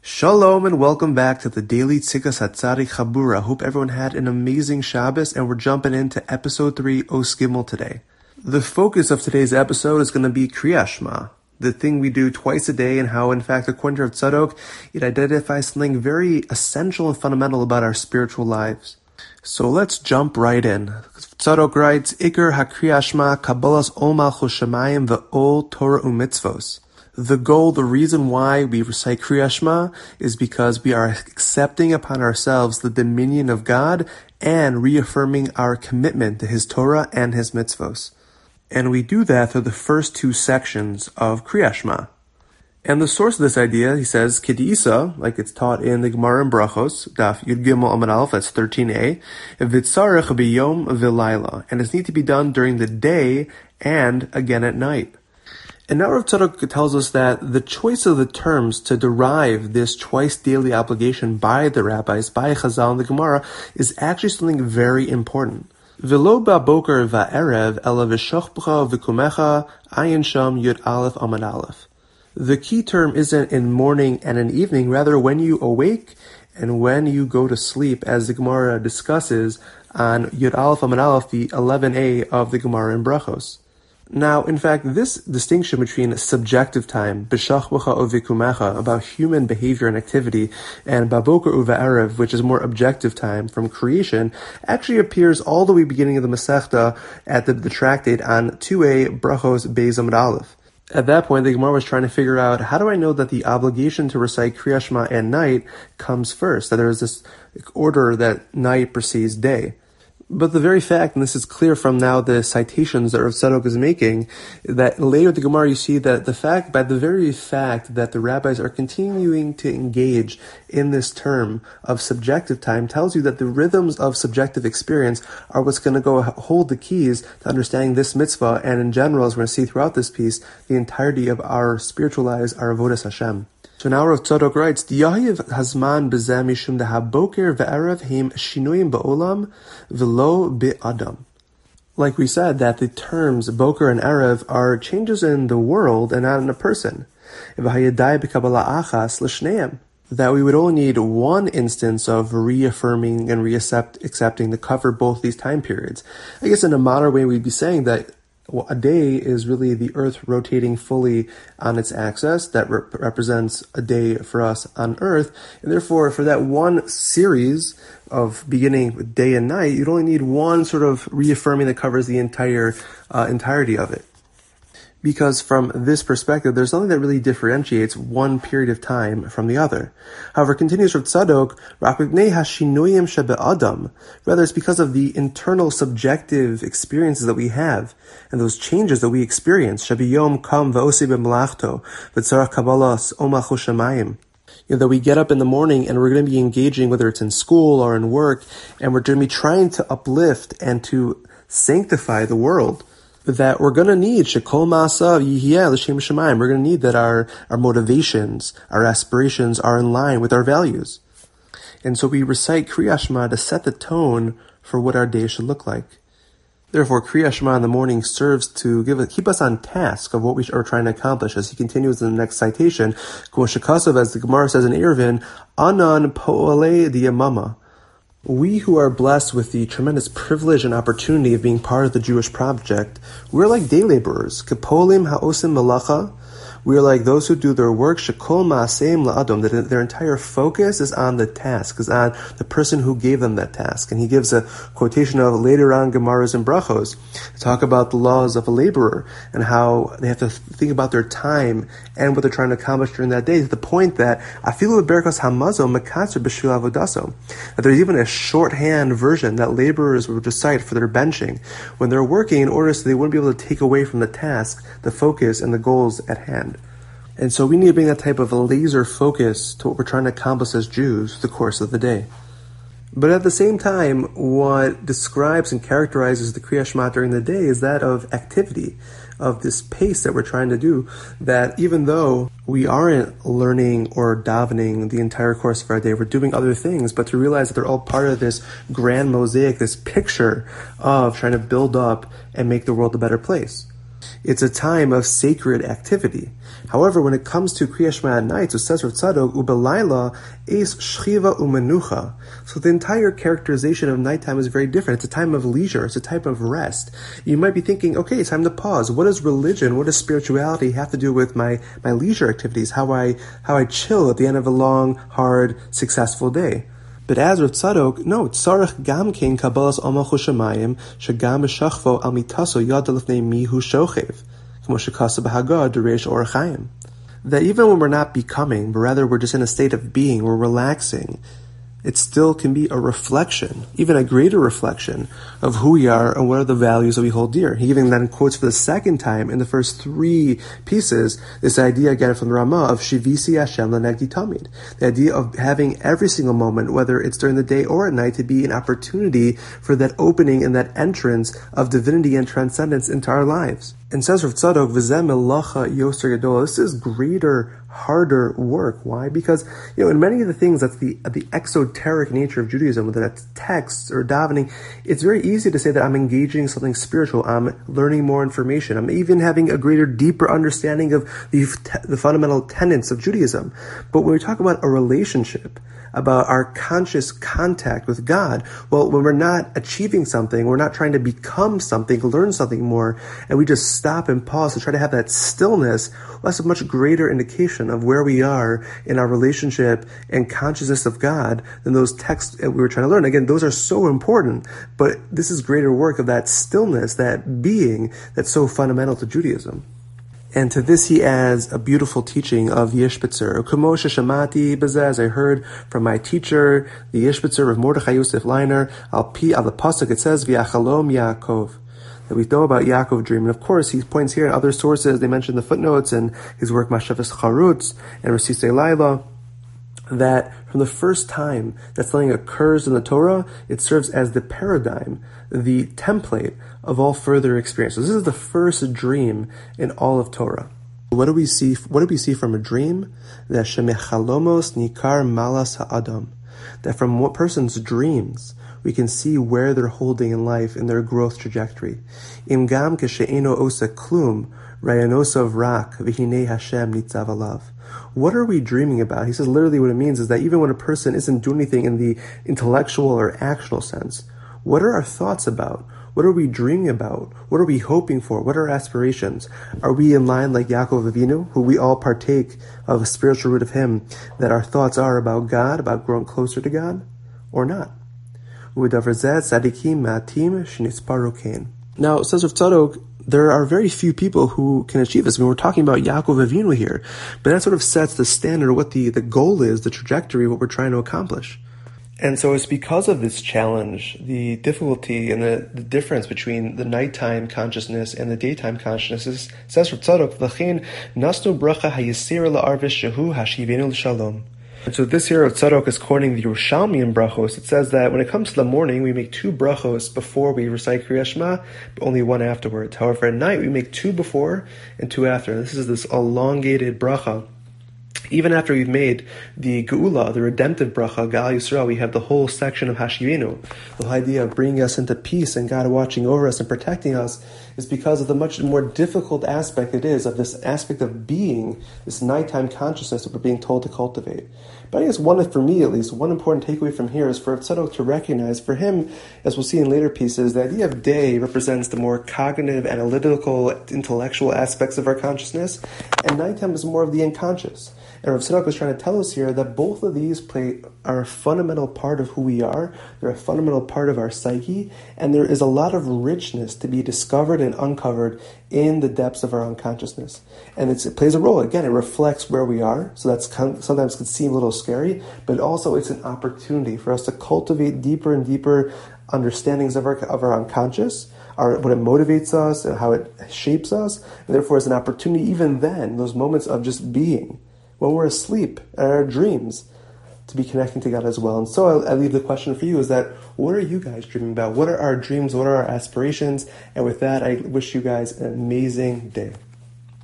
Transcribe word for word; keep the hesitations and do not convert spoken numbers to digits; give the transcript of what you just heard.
Shalom and welcome back to the Daily Tzikas Hatzadik Chabura. Hope everyone had an amazing Shabbos, and we're jumping into episode three, Os Gimel today. The focus of today's episode is going to be Kriyat Shema, the thing we do twice a day, and how, in fact, according to Rav Tzadok, it identifies something very essential and fundamental about our spiritual lives. So let's jump right in. Tzadok writes, Iker HaKriyat Shema Kabbalas Ol Malchus Shemayim Ve'ol Torah U'Mitzvos. The goal, the reason why we recite Kriyat Shema is because we are accepting upon ourselves the dominion of God and reaffirming our commitment to His Torah and His mitzvos. And we do that through the first two sections of Kriyat Shema. And the source of this idea, he says, K'di'isa, like it's taught in the Gemara in Brachos, Daf Yud Gimel Amud Aleph, that's thirteen a, V'tzarech b'yom v'layla, and it's need to be done during the day and again at night. And now Rav Tzadok tells us that the choice of the terms to derive this twice daily obligation by the rabbis, by Chazal and the Gemara, is actually something very important. V'lo ba'boker va'erev ela v'shochbcha v'kumecha ayin sham yud aleph amad aleph. The key term isn't in morning and in evening, rather when you awake and when you go to sleep, as the Gemara discusses on Yud Aleph Amad Aleph, the eleven a of the Gemara in Brachos. Now, in fact, this distinction between subjective time, b'shachbucha uvikumecha, about human behavior and activity, and baboker uva'erev, which is more objective time from creation, actually appears all the way beginning of the Masechta at the, the tractate on two a Brachos Beis Amud Aleph. At that point, the Gemara was trying to figure out, how do I know that the obligation to recite Kriyat Shema at night comes first, that there is this order that night precedes day? But the very fact, and this is clear from now the citations that Rav Tzadok is making, that later in the Gemara you see that the fact, by the very fact that the rabbis are continuing to engage in this term of subjective time, tells you that the rhythms of subjective experience are what's going to go hold the keys to understanding this mitzvah, and in general, as we're going to see throughout this piece, the entirety of our spiritual lives, our avodas Hashem. So now Rav Tzadok writes, Diyahiv hazman b'zeh mishum dehaboker ve'erev heim shinuyim ba'olam v'lo bi'adam. Like we said, that the terms boker and erev are changes in the world and not in a person. V'hayadai b'kabbalah achas l'shneim. That we would only need one instance of reaffirming and reaccepting to cover both these time periods. I guess in a modern way we'd be saying that well, a day is really the Earth rotating fully on its axis. That rep- represents a day for us on Earth. And therefore, for that one series of beginning with day and night, you'd only need one sort of reaffirming that covers the entire uh, entirety of it. Because from this perspective, there's nothing that really differentiates one period of time from the other. However, continues Rav Tzadok, rather it's because of the internal subjective experiences that we have, and those changes that we experience. You know, that we get up in the morning and we're going to be engaging, whether it's in school or in work, and we're going to be trying to uplift and to sanctify the world. That we're going to need shekol ma'asav yihyeh l'shem shamayim. We're going to need that our, our motivations, our aspirations are in line with our values. And so we recite Kriyat Shema to set the tone for what our day should look like. Therefore, Kriyat Shema in the morning serves to give keep us on task of what we are trying to accomplish. As he continues in the next citation, K'mo shekasav, as the Gemara says in Eruvin, Anan po'alei diyamama. We who are blessed with the tremendous privilege and opportunity of being part of the Jewish project, we're like day laborers. Kepolim ha'osim malacha. We are like those who do their work, shekol ma'aseim la'adam, that their entire focus is on the task, is on the person who gave them that task. And he gives a quotation of later on Gemaras and Brachos to talk about the laws of a laborer and how they have to think about their time and what they're trying to accomplish during that day, to the point that afilu berkos hamazo mekatzer b'shvil avodaso, that there's even a shorthand version that laborers would recite for their benching when they're working, in order so they wouldn't be able to take away from the task the focus and the goals at hand. And so we need to bring that type of a laser focus to what we're trying to accomplish as Jews through the course of the day. But at the same time, what describes and characterizes the Kriyat Shema during the day is that of activity, of this pace that we're trying to do, that even though we aren't learning or davening the entire course of our day, we're doing other things, but to realize that they're all part of this grand mosaic, this picture of trying to build up and make the world a better place. It's a time of sacred activity. However, when it comes to Kriya Shema at night, so says Rav Tzadok, Ubelayla es shchiva umenucha. So the entire characterization of nighttime is very different. It's a time of leisure. It's a type of rest. You might be thinking, okay, it's time to pause. What does religion, what does spirituality have to do with my, my leisure activities? How I, how I chill at the end of a long, hard, successful day? But as Rav Tzadok, no, tzarech gam kein kabbalas amach ushamayim shagam b'shachvo al mitaso yad lefnei mihu shochev, k'mo shekasa b'Haggadah d'reish Orach Chaim. That even when we're not becoming, but rather we're just in a state of being, we're relaxing, it still can be a reflection, even a greater reflection, of who we are and what are the values that we hold dear. He even then quotes for the second time in the first three pieces this idea again from the Ramah of Shivisi Hashem L'negdi Tamid, the idea of having every single moment, whether it's during the day or at night, to be an opportunity for that opening and that entrance of divinity and transcendence into our lives. And says Rav Tzadok, V'zeh melacha yoser gadol. This is greater, harder work. Why? Because, you know, in many of the things that's the the exoteric nature of Judaism, whether that's texts or davening, it's very easy to say that I'm engaging in something spiritual. I'm learning more information. I'm even having a greater, deeper understanding of the the fundamental tenets of Judaism. But when we talk about a relationship, about our conscious contact with God, well, when we're not achieving something, we're not trying to become something, learn something more, and we just stop and pause to try to have that stillness, well, that's a much greater indication of where we are in our relationship and consciousness of God than those texts that we were trying to learn. Again, those are so important, but this is greater work of that stillness, that being that's so fundamental to Judaism. And to this he adds a beautiful teaching of Yishbitzer. Kumo sheshamati b'zeh, as I heard from my teacher, the Yishbitzer of Mordechai Yosef Leiner, al pi al the pasuk it says v'yachalom Yaakov, that we know about Yaakov dream. And of course, he points here in other sources. They mention the footnotes and his work Mashafas Charutz and Rasisei Laila, that from the first time that something occurs in the Torah, it serves as the paradigm, the template of all further experiences. This is the first dream in all of Torah. What do we see? What do we see from a dream? That shemechalomos nikar malas ha'adam. That from what person's dreams we can see where they're holding in life in their growth trajectory. Im gam keshe'eno osa klum rayanosov rak v'hinei Hashem nitzav alav. What are we dreaming about? He says literally what it means is that even when a person isn't doing anything in the intellectual or actional sense, what are our thoughts about? What are we dreaming about? What are we hoping for? What are our aspirations? Are we in line like Yaakov Avinu, who we all partake of a spiritual root of him, that our thoughts are about God, about growing closer to God, or not? Now, says Rav Tzadok, there are very few people who can achieve this. I mean, we're talking about Yaakov Avinu here, but that sort of sets the standard, what the, the goal is, the trajectory, what we're trying to accomplish. And so it's because of this challenge, the difficulty and the, the difference between the nighttime consciousness and the daytime consciousness, says Rav Tzadok, V'chein nasnu bracha hayisir la'arvis shehu hashivenu l'shalom. And so this here, Rav Tzadok is quoting the Yerushalmi in brachos. It says that when it comes to the morning, we make two brachos before we recite Kriya Shema, but only one afterwards. However, at night, we make two before and two after. And this is this elongated bracha. Even after we've made the Geula, the redemptive bracha, Gal Yisrael, we have the whole section of Hashivenu. The whole idea of bringing us into peace and God watching over us and protecting us is because of the much more difficult aspect it is of this aspect of being, this nighttime consciousness that we're being told to cultivate. But I guess one, for me at least, one important takeaway from here is for Tzadok to recognize, for him, as we'll see in later pieces, the idea of day represents the more cognitive, analytical, intellectual aspects of our consciousness, and nighttime is more of the unconscious. And Rav Tzadok was trying to tell us here that both of these play are a fundamental part of who we are. They're a fundamental part of our psyche, and there is a lot of richness to be discovered and uncovered in the depths of our unconsciousness. And it's, it plays a role. Again, it reflects where we are, so that's kind of, sometimes can seem a little scary, but also it's an opportunity for us to cultivate deeper and deeper understandings of our of our unconscious, our, what it motivates us and how it shapes us, and therefore it's an opportunity even then, those moments of just being, when we're asleep, in our dreams, to be connecting to God as well. And so I, I leave the question for you is that, what are you guys dreaming about? What are our dreams? What are our aspirations? And with that, I wish you guys an amazing day.